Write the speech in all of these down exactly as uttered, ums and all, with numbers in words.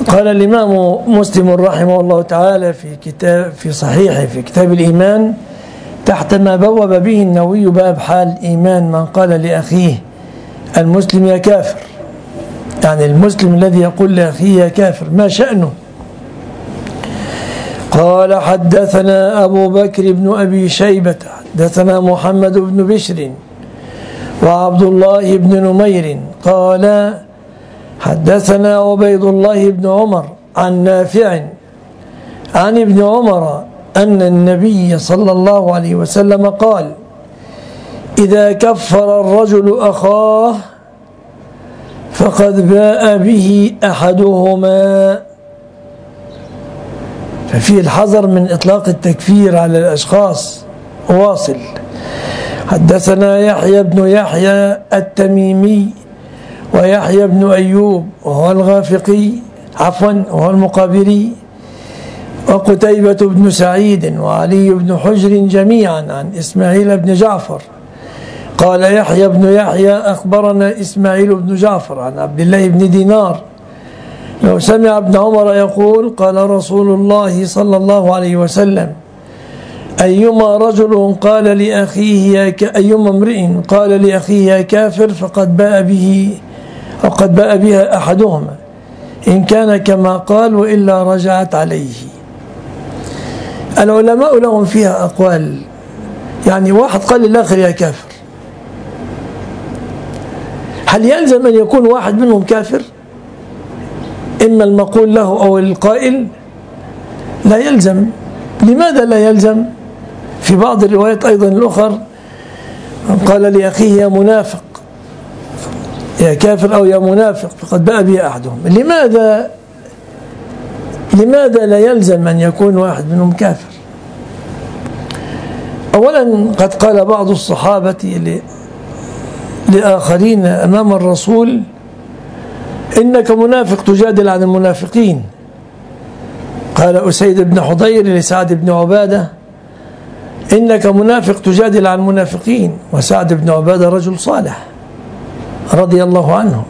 قال الإمام مسلم رحمه الله تعالى في كتاب في صحيحه في كتاب الإيمان تحت ما بوب به النووي باب حال إيمان من قال لأخيه المسلم يا كافر، يعني المسلم الذي يقول لأخيه يا كافر ما شأنه؟ قال حدثنا أبو بكر بن أبي شيبة حدثنا محمد بن بشر وعبد الله بن نمير قال حدثنا عبيد الله بن عمر عن نافع عن ابن عمر أن النبي صلى الله عليه وسلم قال إذا كفر الرجل أخاه فقد باء به أحدهما. ففيه الحذر من إطلاق التكفير على الأشخاص. واصل. حدثنا يحيى بن يحيى التميمي ويحيى بن أيوب وهو الغافقي عفوا وهو المقابري وقتيبة بن سعيد وعلي بن حجر جميعا عن إسماعيل بن جعفر قال يحيى بن يحيى أخبرنا إسماعيل بن جعفر عن عبد الله بن دينار لو سمع ابن عمر يقول قال رسول الله صلى الله عليه وسلم أيما رجل قال لأخيه يا ك... أيما امرئ قال لأخيه يا كافر فقد باء به أو قد باء بها أحدهما إن كان كما قال وإلا رجعت عليه. العلماء لهم فيها أقوال، يعني واحد قال للآخر يا كافر، هل يلزم أن يكون واحد منهم كافر؟ إما المقول له أو القائل؟ لا يلزم. لماذا لا يلزم؟ في بعض الروايات أيضا الأخر قال لأخيه يا منافق يا كافر أو يا منافق فقد باء به أحدهم. لماذا لماذا لا يلزم أن يكون واحد منهم كافر؟ أولا قد قال بعض الصحابة لآخرين أمام الرسول إنك منافق تجادل عن المنافقين. قال أسيد بن حضير لسعد بن عبادة إنك منافق تجادل عن المنافقين، وسعد بن عبادة رجل صالح رضي الله عنه،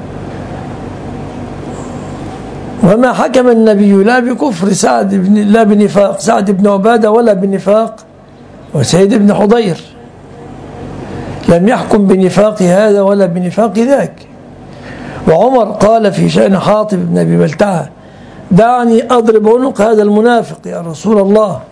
وما حكم النبي لا بكفر سعد بن لا بنفاق سعد بن عبادة ولا بنفاق وسيد بن حضير، لم يحكم بنفاق هذا ولا بنفاق ذاك. وعمر قال في شأن حاطب بن أبي بلتعة دعني أضرب عنق هذا المنافق يا رسول الله،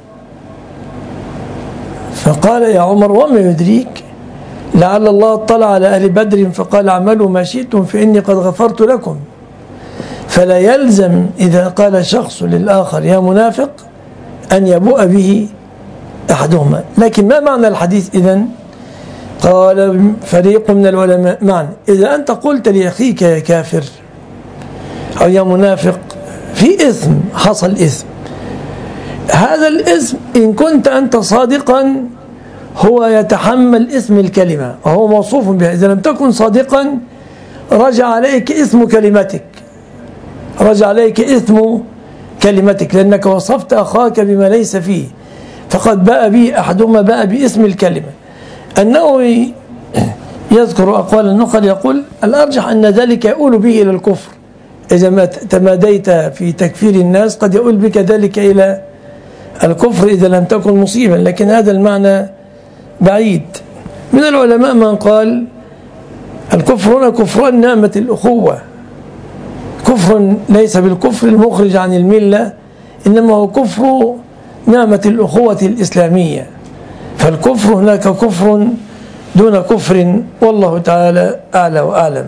فقال يا عمر وما يدريك لعل الله اطلع على أهل بدر فقال اعملوا ما شئتم فإني قد غفرت لكم. فلا يلزم إذا قال شخص للآخر يا منافق أن يبوء به أحدهما. لكن ما معنى الحديث إذن؟ قال فريق من العلماء معنى إذا أنت قلت لأخيك يا كافر أو يا منافق في إثم، حصل إثم، هذا الإثم إن كنت أنت صادقا هو يتحمل إثم الكلمة وهو موصوف بها، إذا لم تكن صادقا رجع عليك إثم كلمتك رجع عليك إثم كلمتك لأنك وصفت أخاك بما ليس فيه، فقد باء به أحدهما باء بإثم الكلمة. النووي يذكر أقوال النقل يقول الأرجح أن ذلك يؤول به إلى الكفر، إذا ما تماديت في تكفير الناس قد يؤول بك ذلك إلى الكفر إذا لم تكن مصيبا، لكن هذا المعنى بعيد. من العلماء من قال الكفر هنا كفران نعمة الأخوة، كفر ليس بالكفر المخرج عن الملة، إنما هو كفر نعمة الأخوة الإسلامية، فالكفر هناك كفر دون كفر، والله تعالى أعلى وأعلم.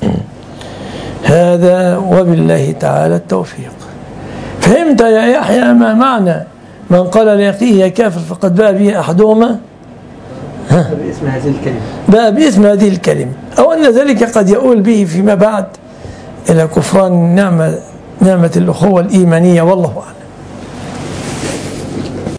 هذا وبالله تعالى التوفيق. فهمت يا يحيى ما معنى من قال لأخيه يا كافر فقد باء به أحدهما؟ باسم هذه الكلمة باء باسم هذه الكلمة، أو أن ذلك قد يؤول به فيما بعد إلى كفران نعمة نعمة الأخوة الإيمانية، والله أعلم.